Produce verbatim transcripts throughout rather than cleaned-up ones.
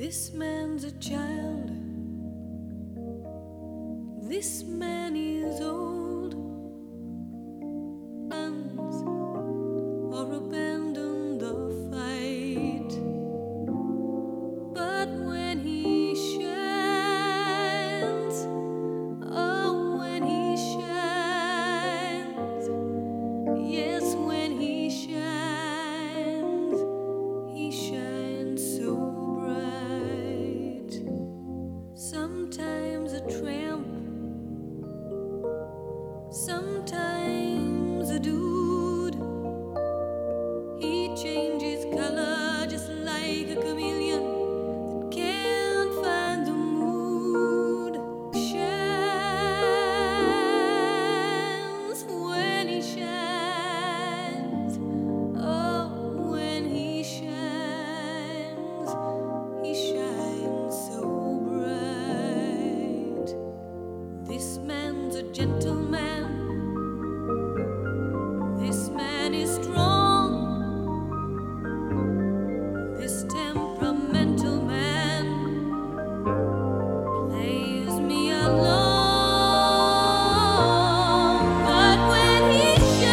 This man's a child. This man is old. Hands or abandon the fight. But when he shines, oh, when he shines, yes, when he shines, he shines so bright. Sometimes a tramp, sometimes a dude. He changes color just like a chameleon that can't find the mood. Shines when he shines. Oh, when he shines, he shines so bright. This man's a gentleman. This man is strong. This temperamental man plays me along. But when he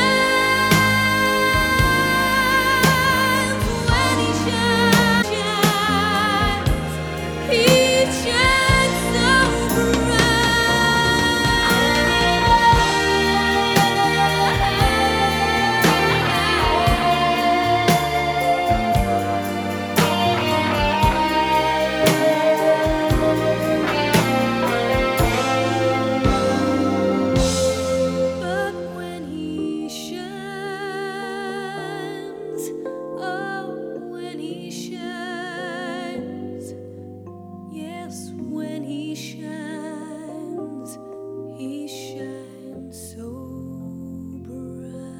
shines, when he shines, he shines so But when he shines, oh, when he shines, yes, when he shines.